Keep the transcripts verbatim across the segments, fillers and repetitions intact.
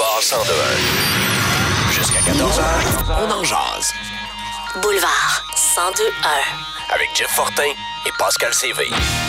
Boulevard cent deux un. Jusqu'à quatorze heures, on en jase. Boulevard cent deux un. Avec Jeff Fortin et Pascal Séville.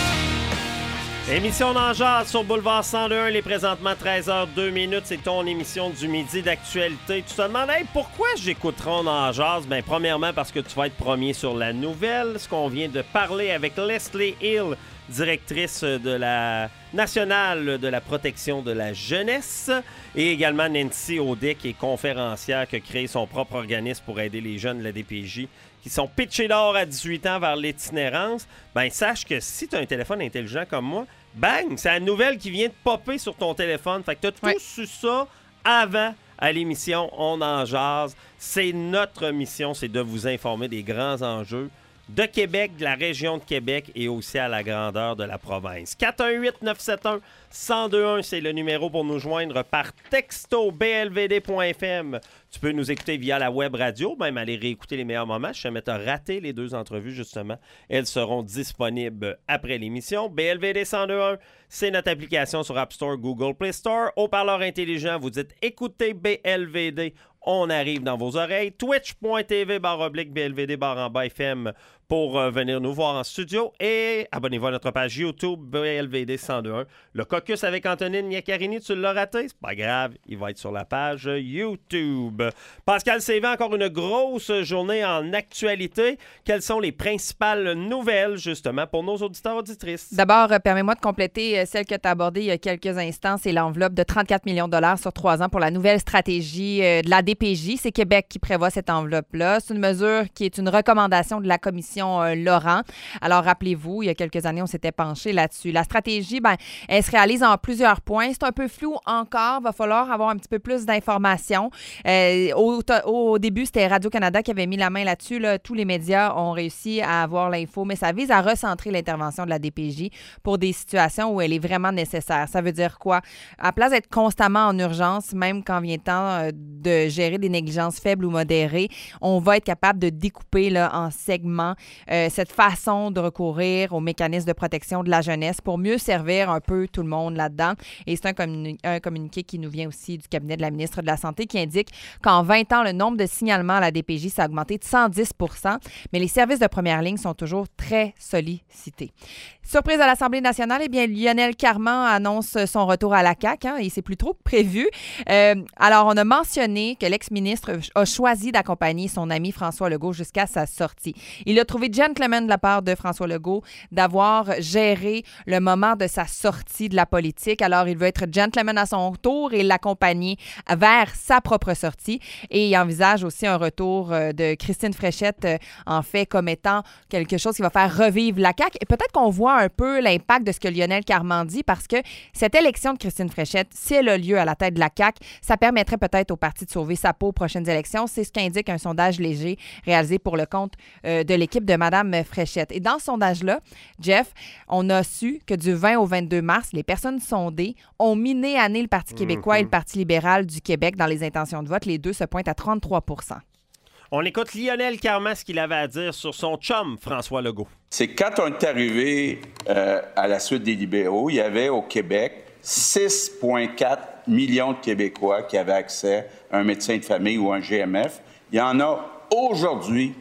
Émission d'en jase sur Boulevard cent deux un, il est présentement treize heures deux minutes, c'est ton émission du midi d'actualité. Tu te demandes, hey, pourquoi j'écouterai On en jase? Bien, premièrement, parce que tu vas être premier sur la nouvelle, ce qu'on vient de parler avec Leslie Hill, directrice de la nationale de la protection de la jeunesse, et également Nancy Audet, qui est conférencière, qui a créé son propre organisme pour aider les jeunes de la D P J qui sont pitchés d'or à dix-huit ans vers l'itinérance. Ben sache que si tu as un téléphone intelligent comme moi, bang, c'est la nouvelle qui vient de popper sur ton téléphone. Fait que tu as tout ouais. su ça avant à l'émission On en jase. C'est notre mission, c'est de vous informer des grands enjeux de Québec, de la région de Québec et aussi à la grandeur de la province. quatre un huit neuf sept un un zéro deux un, c'est le numéro pour nous joindre par texto b l v d point f m. Tu peux nous écouter via la web radio, même aller réécouter les meilleurs moments. Si jamais tu as raté les deux entrevues, justement, elles seront disponibles après l'émission. B L V D cent deux un, c'est notre application sur App Store, Google Play Store. Haut-parleur intelligent, vous dites « Écoutez B L V D », on arrive dans vos oreilles. Twitch point t v barre oblique B L V D barre en bas F M pour euh, venir nous voir en studio. Et abonnez-vous à notre page YouTube B L V D cent deux un. Le caucus avec Antonine Niacarini, tu l'as raté? C'est pas grave, il va être sur la page YouTube. Pascal Séville, encore une grosse journée en actualité. Quelles sont les principales nouvelles, justement, pour nos auditeurs et auditrices? D'abord, euh, permets-moi de compléter euh, celle que tu as abordée il y a quelques instants. C'est l'enveloppe de trente-quatre millions de dollars sur trois ans pour la nouvelle stratégie euh, de la D P J. C'est Québec qui prévoit cette enveloppe-là. C'est une mesure qui est une recommandation de la commission euh, Laurent. Alors, rappelez-vous, il y a quelques années, on s'était penché là-dessus. La stratégie, ben, elle se réalise en plusieurs points. C'est un peu flou encore. Il va falloir avoir un petit peu plus d'informations. Euh, au, au début, c'était Radio-Canada qui avait mis la main là-dessus. Là. Tous les médias ont réussi à avoir l'info, mais ça vise à recentrer l'intervention de la D P J pour des situations où elle est vraiment nécessaire. Ça veut dire quoi? À place d'être constamment en urgence, même quand vient le temps de gérer des négligences faibles ou modérées, on va être capable de découper là, en segments euh, cette façon de recourir aux mécanismes de protection de la jeunesse pour mieux servir un peu tout le monde là-dedans. Et c'est un, communi- un communiqué qui nous vient aussi du cabinet de la ministre de la Santé qui indique qu'en vingt ans, le nombre de signalements à la D P J s'est augmenté de cent dix pour cent, mais les services de première ligne sont toujours très sollicités. Surprise à l'Assemblée nationale, eh bien, Lionel Carman annonce son retour à la C A Q. Hein, et c'est plus trop prévu. Euh, alors, on a mentionné que l'ex-ministre a choisi d'accompagner son ami François Legault jusqu'à sa sortie. Il a trouvé gentleman de la part de François Legault d'avoir géré le moment de sa sortie de la politique. Alors, il veut être gentleman à son tour et l'accompagner vers sa propre sortie. Et il envisage aussi un retour de Christine Fréchette, en fait, comme étant quelque chose qui va faire revivre la C A Q. Et peut-être qu'on voit un peu l'impact de ce que Lionel Carman dit parce que cette élection de Christine Fréchette, si elle a lieu à la tête de la C A Q, ça permettrait peut-être au parti de sauver sa peau aux prochaines élections. C'est ce qu'indique un sondage léger réalisé pour le compte euh, de l'équipe de Mme Fréchette. Et dans ce sondage-là, Jeff, on a su que du vingt au vingt-deux mars, les personnes sondées ont miné à nez le Parti québécois mm-hmm. et le Parti libéral du Québec dans les intentions de vote. Les deux se pointent à trente-trois pour cent. On écoute Lionel Carman, ce qu'il avait à dire sur son chum, François Legault. C'est quand on est arrivé euh, à la suite des libéraux, il y avait au Québec six virgule quatre millions de Québécois qui avaient accès à un médecin de famille ou un G M F. Il y en a aujourd'hui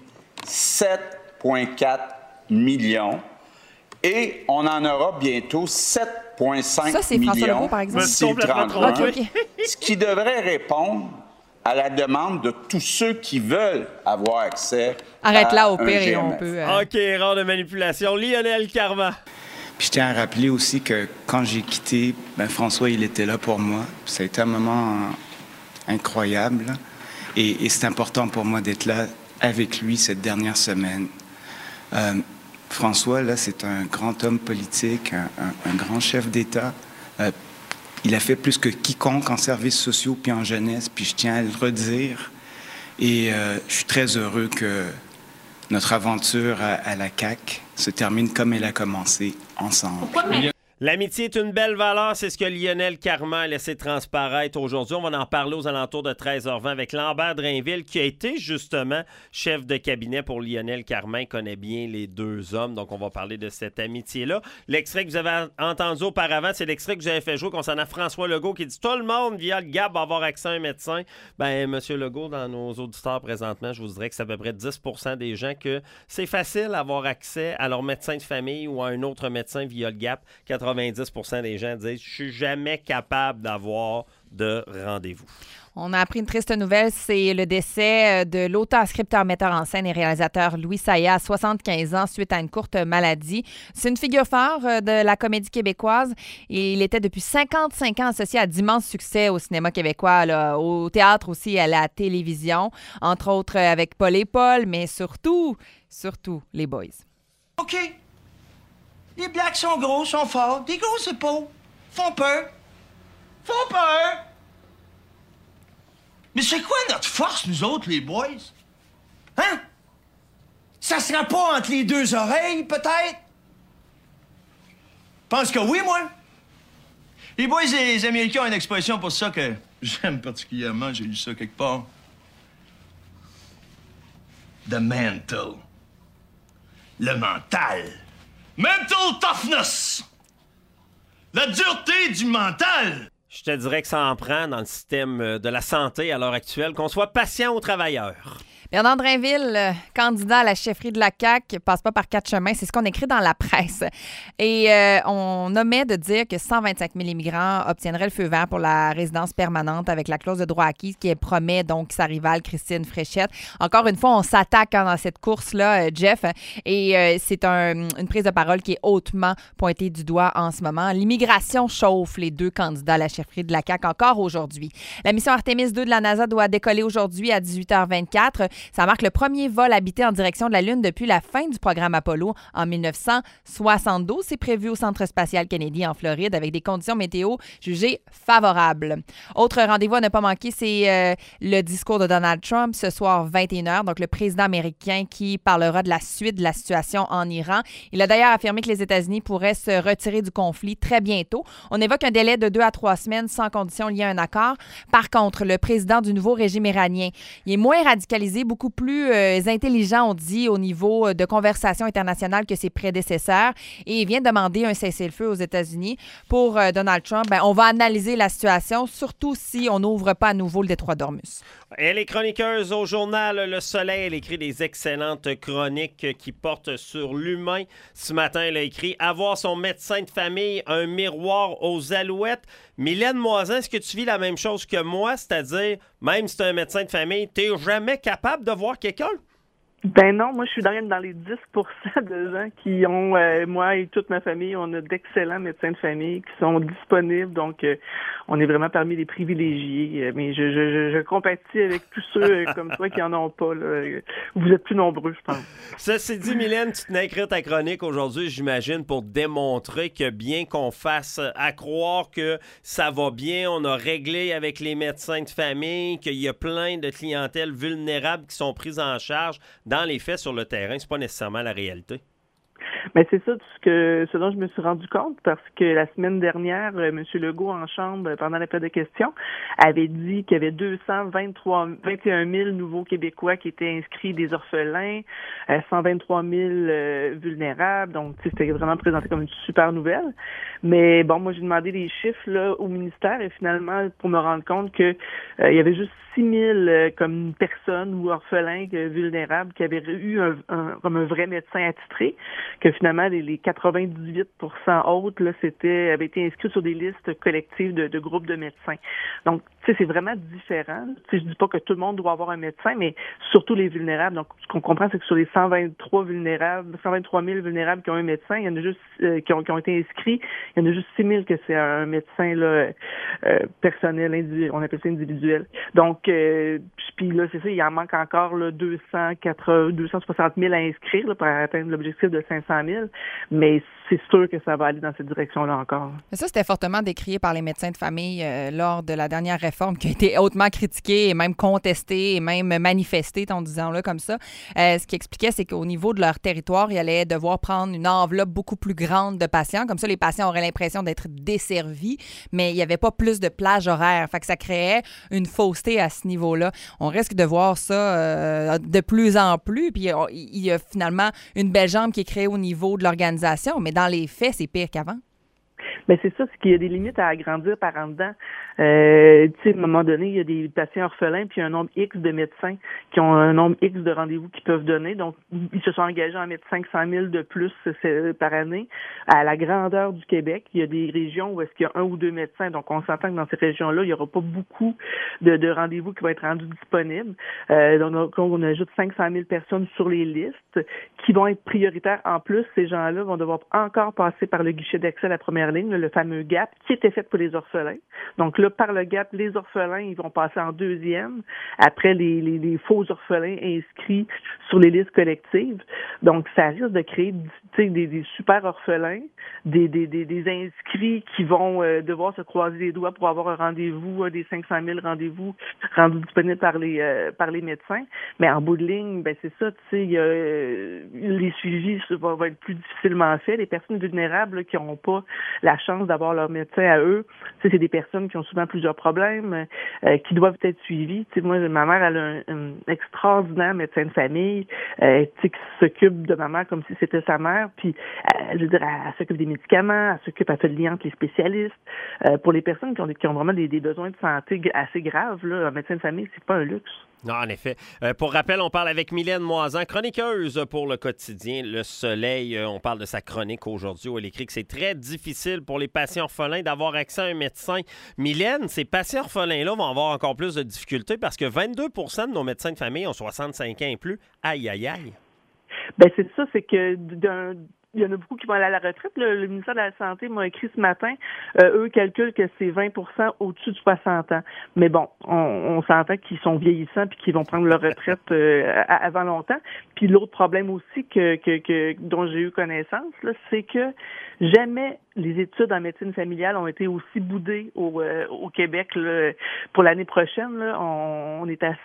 sept virgule quatre millions et on en aura bientôt sept virgule cinq Ça, c'est millions François Legault, par exemple. d'ici le trente et un, okay, okay. ce qui devrait répondre à la demande de tous ceux qui veulent avoir accès Arrête à là au un pire G M F. et on peut... Euh... OK, erreur de manipulation. Lionel Carman. Puis je tiens à rappeler aussi que quand j'ai quitté, ben François, il était là pour moi. Ça a été un moment incroyable. Et, et c'est important pour moi d'être là avec lui cette dernière semaine. Euh, François, là, c'est un grand homme politique, un, un, un grand chef d'État. Euh, il a fait plus que quiconque en services sociaux puis en jeunesse, puis je tiens à le redire. Et euh, je suis très heureux que notre aventure à, à la C A Q se termine comme elle a commencé, ensemble. L'amitié est une belle valeur, c'est ce que Lionel Carman a laissé transparaître aujourd'hui. On va en parler aux alentours de treize heures vingt avec Lambert Drainville, qui a été justement chef de cabinet pour Lionel Carman. Il connaît bien les deux hommes, donc on va parler de cette amitié-là. L'extrait que vous avez entendu auparavant, c'est l'extrait que j'avais fait jouer concernant François Legault qui dit « Tout le monde, via le G A B, va avoir accès à un médecin. » Ben, M. Legault, dans nos auditeurs présentement, je vous dirais que c'est à peu près dix pour cent des gens que c'est facile d'avoir accès à leur médecin de famille ou à un autre médecin via le G A B. quatre-vingt-dix pour cent des gens disent « Je suis jamais capable d'avoir de rendez-vous ». On a appris une triste nouvelle, c'est le décès de l'auteur, scripteur, metteur en scène et réalisateur Louis Saya à soixante-quinze ans suite à une courte maladie. C'est une figure phare de la comédie québécoise et il était depuis cinquante-cinq ans associé à d'immenses succès au cinéma québécois, là, au théâtre aussi, à la télévision, entre autres avec Paul et Paul, mais surtout, surtout les Boys. OK. Les Blacks sont gros, sont forts, des grosses épaules, font peur. Font peur! Mais c'est quoi notre force, nous autres, les boys? Hein? Ça sera pas entre les deux oreilles, peut-être? Pense que oui, moi. Les boys et les Américains ont une expression pour ça que j'aime particulièrement, j'ai lu ça quelque part. The mental. Le mental. Mental toughness! La dureté du mental! Je te dirais que ça en prend dans le système de la santé à l'heure actuelle, qu'on soit patient aux travailleurs. Bernard Drainville, candidat à la chefferie de la C A Q, passe pas par quatre chemins. C'est ce qu'on écrit dans la presse. Et euh, on omet de dire que cent vingt-cinq mille immigrants obtiendraient le feu vert pour la résidence permanente avec la clause de droit acquis qui promet donc sa rivale Christine Fréchette. Encore une fois, on s'attaque hein, dans cette course-là, Jeff. Et euh, c'est un, une prise de parole qui est hautement pointée du doigt en ce moment. L'immigration chauffe les deux candidats à la chefferie de la C A Q encore aujourd'hui. La mission Artemis deux de la NASA doit décoller aujourd'hui à dix-huit heures vingt-quatre. Ça marque le premier vol habité en direction de la Lune depuis la fin du programme Apollo en dix-neuf cent soixante-douze. C'est prévu au Centre spatial Kennedy en Floride avec des conditions météo jugées favorables. Autre rendez-vous à ne pas manquer, c'est euh, le discours de Donald Trump ce soir vingt et une heures. Donc, le président américain qui parlera de la suite de la situation en Iran. Il a d'ailleurs affirmé que les États-Unis pourraient se retirer du conflit très bientôt. On évoque un délai de deux à trois semaines sans condition liée à un accord. Par contre, le président du nouveau régime iranien, il est moins radicalisé, beaucoup plus euh, intelligent, on dit, au niveau de conversation internationale que ses prédécesseurs. Et il vient demander un cessez-le-feu aux États-Unis. Pour euh, Donald Trump, ben, on va analyser la situation, surtout si on n'ouvre pas à nouveau le détroit d'Ormuz. Elle est chroniqueuse au journal Le Soleil. Elle écrit des excellentes chroniques qui portent sur l'humain. Ce matin, elle a écrit « Avoir son médecin de famille, un miroir aux alouettes ». Mylène Moisin, est-ce que tu vis la même chose que moi? C'est-à-dire, même si tu es un médecin de famille, tu n'es jamais capable de voir quelqu'un? Ben non, moi je suis dans, dans les dix pour cent de gens qui ont, euh, moi et toute ma famille, on a d'excellents médecins de famille qui sont disponibles, donc euh, on est vraiment parmi les privilégiés. Euh, mais je, je, je, je compatis avec tous ceux euh, comme toi qui en ont pas. Là. Vous êtes plus nombreux, je pense. Ceci dit, Mylène, tu tenais à écrire ta chronique aujourd'hui, j'imagine, pour démontrer que bien qu'on fasse à croire que ça va bien, on a réglé avec les médecins de famille, qu'il y a plein de clientèles vulnérables qui sont prises en charge. Dans les faits, sur le terrain, c'est pas nécessairement la réalité. Ben c'est ça ce que ce dont je me suis rendu compte parce que la semaine dernière, euh, M. Legault en chambre pendant la période de questions avait dit qu'il y avait deux cent vingt-trois, vingt et un mille nouveaux Québécois qui étaient inscrits, des orphelins, euh, cent vingt-trois mille euh, vulnérables. Donc c'était vraiment présenté comme une super nouvelle. Mais bon, moi j'ai demandé des chiffres là au ministère et finalement pour me rendre compte que euh, il y avait juste six mille euh, comme personnes ou orphelins euh, vulnérables qui avaient eu un, un comme un vrai médecin attitré, que finalement les, les quatre-vingt-dix-huit pour cent autres là c'était avaient été inscrits sur des listes collectives de, de groupes de médecins. Donc tu sais c'est vraiment différent. Tu sais je dis pas que tout le monde doit avoir un médecin, mais surtout les vulnérables. Donc ce qu'on comprend c'est que sur les cent vingt-trois vulnérables, cent vingt-trois mille vulnérables qui ont un médecin, il y en a juste euh, qui ont qui ont été inscrits, il y en a juste six mille que c'est un médecin là euh, personnel individuel, on appelle ça individuel. Donc Euh, puis là, c'est ça, il en manque encore là, deux cent quatre-vingts, deux cent soixante mille à inscrire là, pour atteindre l'objectif de cinq cent mille. Mais c'est sûr que ça va aller dans cette direction-là encore. Mais ça, c'était fortement décrié par les médecins de famille euh, lors de la dernière réforme qui a été hautement critiquée et même contestée et même manifestée, en disant-le comme ça. Euh, ce qui expliquait, c'est qu'au niveau de leur territoire, ils allaient devoir prendre une enveloppe beaucoup plus grande de patients. Comme ça, les patients auraient l'impression d'être desservis, mais il n'y avait pas plus de plage horaire. Fait que ça créait une fausseté à ce niveau-là. On risque de voir ça euh, de plus en plus. Puis il y a finalement une belle jambe qui est créée au niveau de l'organisation, mais dans les faits, c'est pire qu'avant. Bien, c'est ça, c'est qu'il y a des limites à agrandir par en dedans. Euh, tu sais, à un moment donné, il y a des patients orphelins, puis il y a un nombre X de médecins qui ont un nombre X de rendez-vous qu'ils peuvent donner. Donc, ils se sont engagés en mettre cinq cent mille de plus par année. À la grandeur du Québec, il y a des régions où est-ce qu'il y a un ou deux médecins. Donc, on s'entend que dans ces régions-là, il n'y aura pas beaucoup de, de rendez-vous qui vont être rendus disponibles. Euh, donc, on ajoute cinq cent mille personnes sur les listes qui vont être prioritaires. En plus, ces gens-là vont devoir encore passer par le guichet d'accès à la première ligne, le fameux G A P, qui était fait pour les orphelins. Donc là, par le G A P, les orphelins, ils vont passer en deuxième, après les, les, les faux orphelins inscrits sur les listes collectives. Donc, ça risque de créer des, des super orphelins, des, des, des, des inscrits qui vont euh, devoir se croiser les doigts pour avoir un rendez-vous, un des cinq cent mille rendez-vous rendus disponibles par les euh, par les médecins. Mais en bout de ligne, ben c'est ça, tu sais, il y a, euh, les suivis vont, vont être plus difficilement faits. Les personnes vulnérables là, qui n'auront pas la chance d'avoir leur médecin à eux, tu sais, c'est des personnes qui ont souvent plusieurs problèmes, euh, qui doivent être suivies. Tu sais, moi, ma mère, elle a un, un extraordinaire médecin de famille, euh, tu sais, qui s'occupe de ma mère comme si c'était sa mère, puis, euh, je veux dire, elle, elle s'occupe des médicaments, elle s'occupe, elle fait le lien entre les spécialistes. Euh, pour les personnes qui ont, qui ont vraiment des, des besoins de santé assez graves, là, un médecin de famille, c'est pas un luxe. Non, en effet. Euh, pour rappel, on parle avec Mylène Moisan, chroniqueuse pour le quotidien Le Soleil. Euh, on parle de sa chronique aujourd'hui où elle écrit que c'est très difficile pour les patients orphelins d'avoir accès à un médecin. Mylène, ces patients orphelins-là vont avoir encore plus de difficultés parce que vingt-deux pour cent de nos médecins de famille ont soixante-cinq ans et plus. Aïe, aïe, aïe. Bien, c'est ça, c'est que d'un... Il y en a beaucoup qui vont aller à la retraite. Le, le ministère de la Santé m'a écrit ce matin. Euh, eux calculent que c'est vingt pour cent au-dessus de soixante ans. Mais bon, on, on s'entend qu'ils sont vieillissants puis qu'ils vont prendre leur retraite euh, avant longtemps. Puis l'autre problème aussi que, que, que dont j'ai eu connaissance, là, c'est que jamais les études en médecine familiale ont été aussi boudées au, euh, au Québec. Là. Pour l'année prochaine, là, on, on est à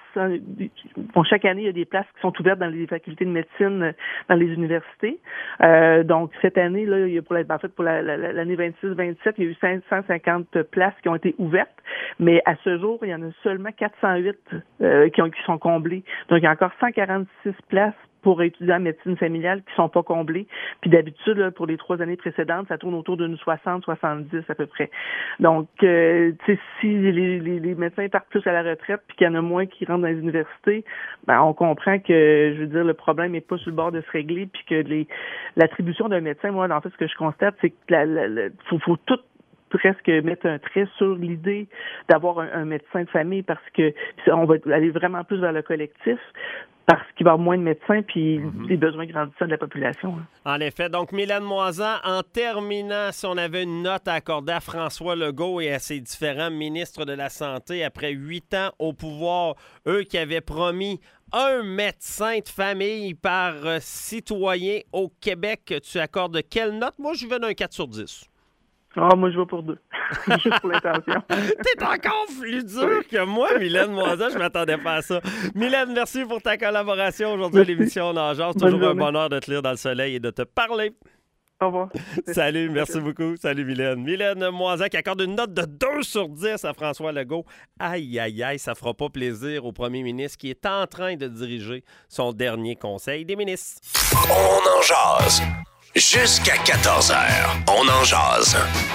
bon, chaque année, il y a des places qui sont ouvertes dans les facultés de médecine dans les universités. Euh, donc, cette année, là, il y a pour la, en fait, pour la, la, l'année vingt-six vingt-sept, il y a eu cinq cent cinquante places qui ont été ouvertes, mais à ce jour, il y en a seulement quatre cent huit euh, qui, ont, qui sont comblées. Donc, il y a encore cent quarante-six places pour étudiants en médecine familiale qui sont pas comblés. Puis d'habitude, là, pour les trois années précédentes, ça tourne autour d'une soixante soixante-dix à peu près. Donc, euh, tu sais, si les, les, les médecins partent plus à la retraite puis qu'il y en a moins qui rentrent dans les universités, ben on comprend que, je veux dire, le problème n'est pas sur le bord de se régler puis que les l'attribution d'un médecin, moi, en fait, ce que je constate, c'est que la, la, la, faut, faut tout presque mettre un trait sur l'idée d'avoir un, un médecin de famille parce que on va aller vraiment plus vers le collectif. Parce qu'il va y avoir moins de médecins puis mm-hmm. les besoins grandissants de la population. Hein. En effet. Donc, Mylène Moisan, en terminant, si on avait une note à accorder à François Legault et à ses différents ministres de la Santé après huit ans au pouvoir, eux qui avaient promis un médecin de famille par euh, citoyen au Québec, tu accordes quelle note? Moi, je vais d'un quatre sur dix. Ah, oh, moi, je vais pour deux. Juste pour l'intention. T'es encore plus dur que moi, Mylène Moisan. Je m'attendais pas à ça. Mylène, merci pour ta collaboration aujourd'hui à l'émission On en jase. Toujours un bonheur de te lire dans le soleil et de te parler. Au revoir. Salut, merci beaucoup. Salut, Mylène. Mylène Moisan qui accorde une note de deux sur dix à François Legault. Aïe, aïe, aïe, ça fera pas plaisir au premier ministre qui est en train de diriger son dernier conseil des ministres. On en jase. Jusqu'à quatorze heures, on en jase.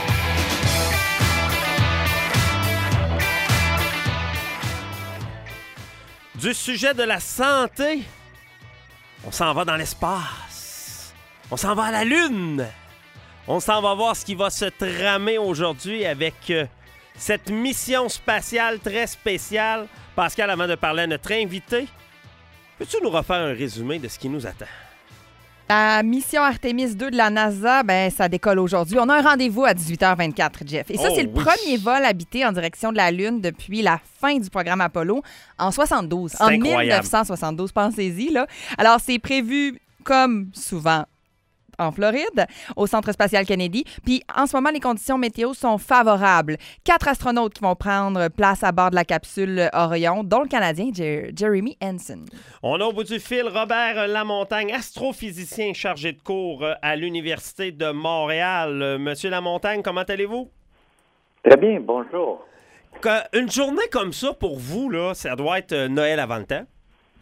Du sujet de la santé, on s'en va dans l'espace. On s'en va à la Lune. On s'en va voir ce qui va se tramer aujourd'hui avec euh, cette mission spatiale très spéciale. Pascal, avant de parler à notre invité, peux-tu nous refaire un résumé de ce qui nous attend? La mission Artemis deux de la NASA, ben, ça décolle aujourd'hui. On a un rendez-vous à dix-huit heures vingt-quatre, Jeff. Et ça, oh, c'est le oui. premier vol habité en direction de la Lune depuis la fin du programme Apollo en soixante-douze. C'est en incroyable. mille neuf cent soixante-douze, pensez-y, là. Alors, c'est prévu, comme souvent, en Floride, au Centre spatial Kennedy. Puis en ce moment, les conditions météo sont favorables. Quatre astronautes qui vont prendre place à bord de la capsule Orion, dont le Canadien Jer- Jeremy Hansen. On a au bout du fil Robert Lamontagne, astrophysicien chargé de cours à l'Université de Montréal. Monsieur Lamontagne, comment allez-vous? Très bien, bonjour. Une journée comme ça, pour vous, là, ça doit être Noël avant le temps?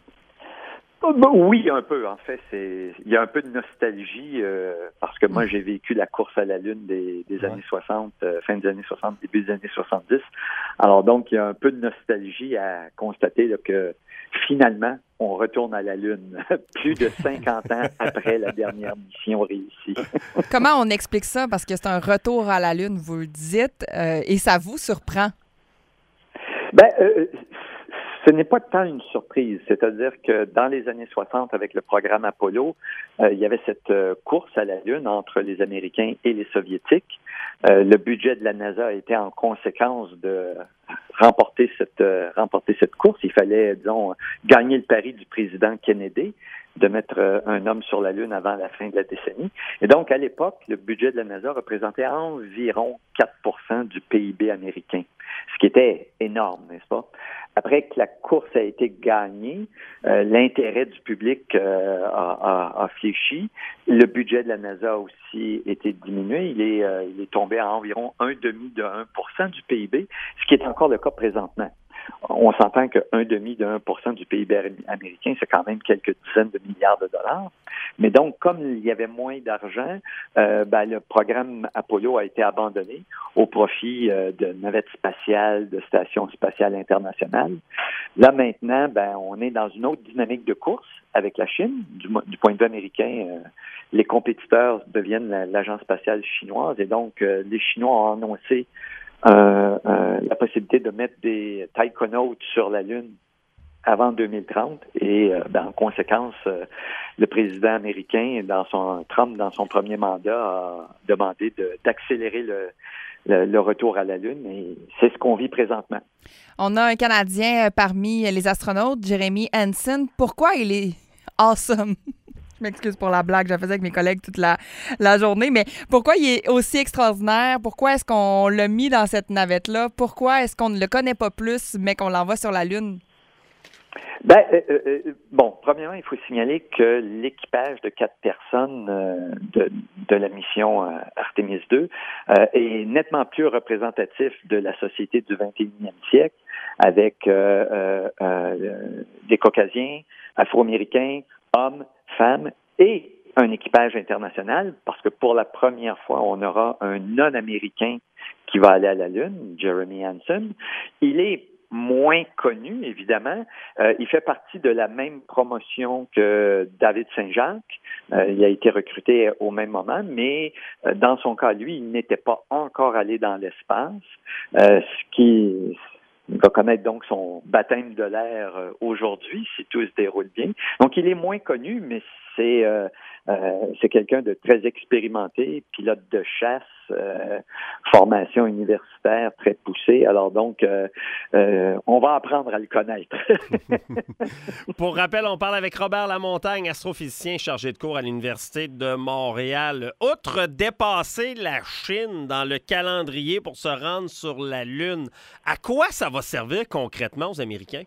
Oui, un peu. En fait, c'est il y a un peu de nostalgie euh, parce que moi, j'ai vécu la course à la Lune des, des années soixante, euh, fin des années soixante, début des années soixante-dix. Alors donc, il y a un peu de nostalgie à constater là, que finalement, on retourne à la Lune plus de cinquante ans après la dernière mission réussie. Comment on explique ça? Parce que c'est un retour à la Lune, vous le dites, euh, et ça vous surprend? Ben, euh, ce n'est pas tant une surprise. C'est-à-dire que dans les années soixante, avec le programme Apollo, euh, il y avait cette euh, course à la Lune entre les Américains et les Soviétiques. Euh, le budget de la NASA a été en conséquence de remporter cette euh, remporter cette course. Il fallait, disons, gagner le pari du président Kennedy de mettre euh, un homme sur la Lune avant la fin de la décennie. Et donc, à l'époque, le budget de la NASA représentait environ quatre pour cent du P I B américain, ce qui était énorme, n'est-ce pas? Après que la course a été gagnée, euh, l'intérêt du public euh, a, a, a fléchi. Le budget de la NASA a aussi été diminué. Il est, euh, il est tombé à environ un demi de un pour cent du P I B, ce qui est encore le cas présentement. On s'entend qu'un demi de un pour cent du P I B américain, c'est quand même quelques dizaines de milliards de dollars. Mais donc, comme il y avait moins d'argent, euh, ben, le programme Apollo a été abandonné au profit euh, de navettes spatiales, de stations spatiales internationales. Là, maintenant, ben, on est dans une autre dynamique de course avec la Chine. Du, du point de vue américain, euh, les compétiteurs deviennent la, l'agence spatiale chinoise et donc euh, les Chinois ont annoncé Euh, euh, la possibilité de mettre des taïkonautes sur la Lune avant deux mille trente et euh, ben, en conséquence, euh, le président américain, dans son Trump, dans son premier mandat, a demandé de, d'accélérer le, le, le retour à la Lune et c'est ce qu'on vit présentement. On a un Canadien parmi les astronautes, Jeremy Hansen. Pourquoi il est awesome? Je m'excuse pour la blague, je la faisais avec mes collègues toute la, la journée, mais pourquoi il est aussi extraordinaire? Pourquoi est-ce qu'on l'a mis dans cette navette-là? Pourquoi est-ce qu'on ne le connaît pas plus, mais qu'on l'envoie sur la Lune? Ben, euh, euh, bon, premièrement, il faut signaler que l'équipage de quatre personnes euh, de, de la mission euh, Artemis deux euh, est nettement plus représentatif de la société du vingt et unième siècle, avec euh, euh, euh, des Caucasiens, Afro-Américains, hommes, femmes et un équipage international, parce que pour la première fois, on aura un non-américain qui va aller à la Lune, Jeremy Hansen. Il est moins connu, évidemment. Euh, il fait partie de la même promotion que David Saint-Jacques. Euh, il a été recruté au même moment, mais euh, dans son cas, lui, il n'était pas encore allé dans l'espace, euh, ce qui... Il va connaître donc son baptême de l'air euh, aujourd'hui, si tout se déroule bien. Donc, il est moins connu, mais c'est euh, euh, c'est quelqu'un de très expérimenté, pilote de chasse, euh, formation universitaire très poussée. Alors donc, euh, euh, on va apprendre à le connaître. Pour rappel, on parle avec Robert Lamontagne, astrophysicien chargé de cours à l'Université de Montréal. Outre dépasser la Chine dans le calendrier pour se rendre sur la Lune, à quoi ça va servir concrètement aux Américains?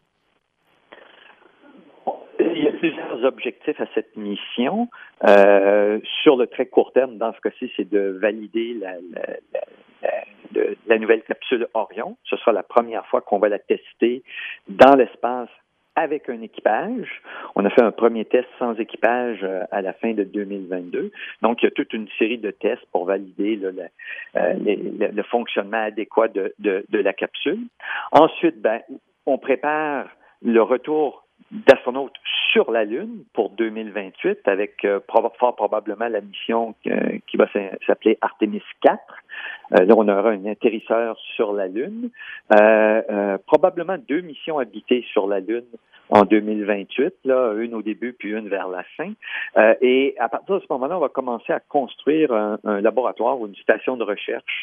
Il y a plusieurs objectifs à cette mission. Euh, sur le très court terme, dans ce cas-ci, c'est de valider la, la, la, la, la, la nouvelle capsule Orion. Ce sera la première fois qu'on va la tester dans l'espace avec un équipage. On a fait un premier test sans équipage à la fin de deux mille vingt-deux. Donc, il y a toute une série de tests pour valider là, le, euh, les, le, le fonctionnement adéquat de, de, de la capsule. Ensuite, ben, on prépare le retour d'astronautes sur la Lune pour deux mille vingt-huit avec euh, fort probablement la mission euh, qui va s'appeler Artemis quatre. Euh, là, on aura un atterrisseur sur la Lune. Euh, euh, probablement deux missions habitées sur la Lune en deux mille vingt-huit, là, une au début puis une vers la fin. Euh, et à partir de ce moment-là, on va commencer à construire un, un laboratoire ou une station de recherche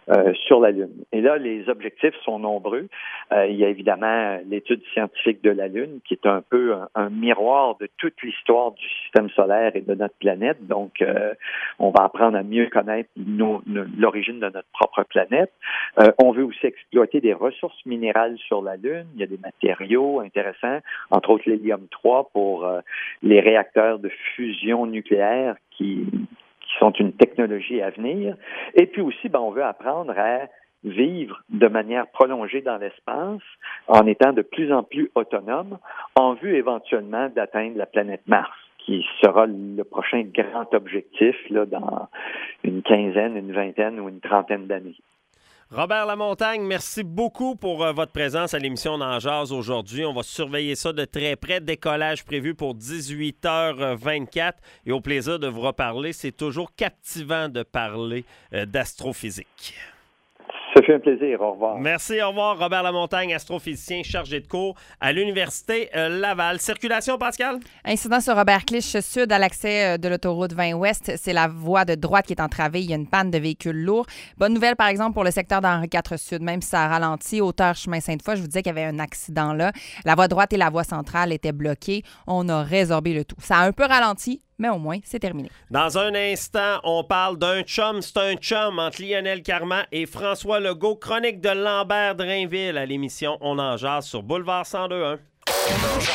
euh, sur la Lune. Et là, les objectifs sont nombreux. Euh, il y a évidemment l'étude scientifique de la Lune, qui est un peu un, un miroir de toute l'histoire du système solaire et de notre planète. Donc, euh, on va apprendre à mieux connaître nos, nos, l'origine de notre propre planète. Euh, on veut aussi exploiter des ressources minérales sur la Lune. Il y a des matériaux intéressants, entre autres l'hélium trois pour euh, les réacteurs de fusion nucléaire qui, qui sont une technologie à venir. Et puis aussi, ben, on veut apprendre à vivre de manière prolongée dans l'espace en étant de plus en plus autonome en vue éventuellement d'atteindre la planète Mars, qui sera le prochain grand objectif là, dans une quinzaine, une vingtaine ou une trentaine d'années. Robert Lamontagne, merci beaucoup pour euh, votre présence à l'émission On en jase aujourd'hui. On va surveiller ça de très près. Décollage prévu pour dix-huit heures vingt-quatre. Et au plaisir de vous reparler. C'est toujours captivant de parler euh, d'astrophysique. Ça fait un plaisir. Au revoir. Merci. Au revoir. Robert Lamontagne, astrophysicien chargé de cours à l'Université euh, Laval. Circulation, Pascal? Incident sur Robert Clich Sud à l'accès de l'autoroute vingt Ouest. C'est la voie de droite qui est entravée. Il y a une panne de véhicules lourds. Bonne nouvelle, par exemple, pour le secteur d'Henri quatre Sud. Même si ça a ralenti, hauteur chemin Sainte-Foy, je vous disais qu'il y avait un accident là. La voie droite et la voie centrale étaient bloquées. On a résorbé le tout. Ça a un peu ralenti, mais au moins, c'est terminé. Dans un instant, on parle d'un chum, c'est un chum entre Lionel Carman et François Legault. Chronique de Lambert Drainville à l'émission On en jase sur Boulevard cent deux point un.